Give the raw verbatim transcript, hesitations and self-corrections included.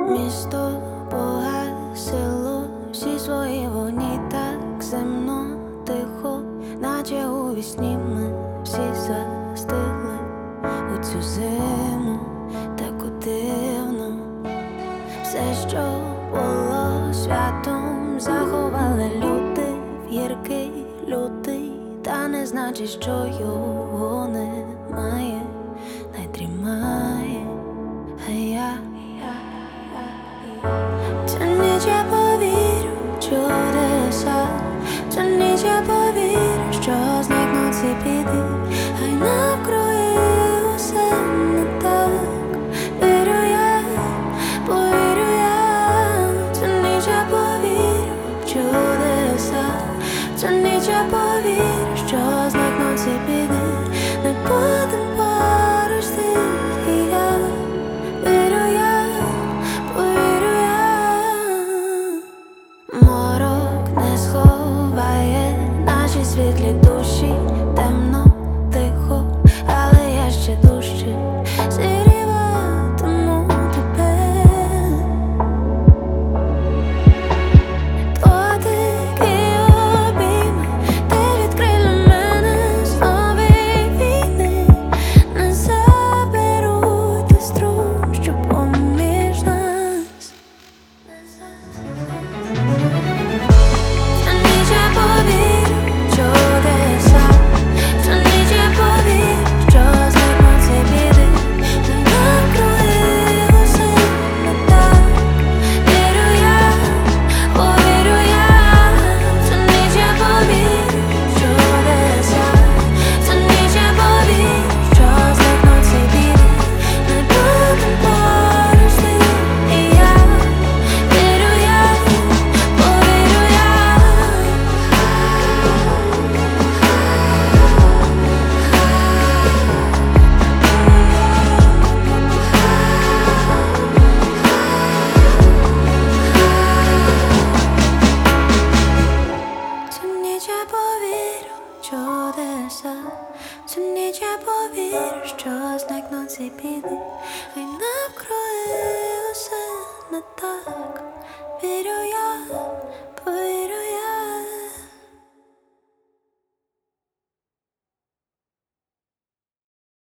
Місто погасило всі свої вогні, так земно, тихо, наче у вісні ми всі застигли у цю зиму, таку дивну. Все, що було святом, заховали люди в гіркий лютий, та не значить, що його немає, не тримає, а я цю ніч я повірю в чудеса, цю ніч я повірю, що зникнуть ці біди, хай навкруги усе не так. Вірю я, повірю я, цю ніч я повірю в чудеса, цю ніч я повірю, що зникнуть ці біди, не будем поруч ти і я. Вірю я, повірю я. Морок не сховає наші світлі душі, темно, тихо, але я ще дужче зігріватиму тебе. Дотики обійми, ти відкрила мене з нової війни, не заберуть ти струм, що поміж нас. Цю ніч я повірю в чудеса, цю ніч я повірю, що зникнуть ці біди, та навкруги усе не так. Вірю я, повірю я, цю ніч я повірю в чудеса, цю ніч я повірю, що зникнуть ці біди, не будем поруч ти і я. Вірю я, повірю я. Цю ніч я повірю в чудеса, цю ніч я повірю, що зникнуть ці біди, хай навкруги усе не так. Вірю я, повірю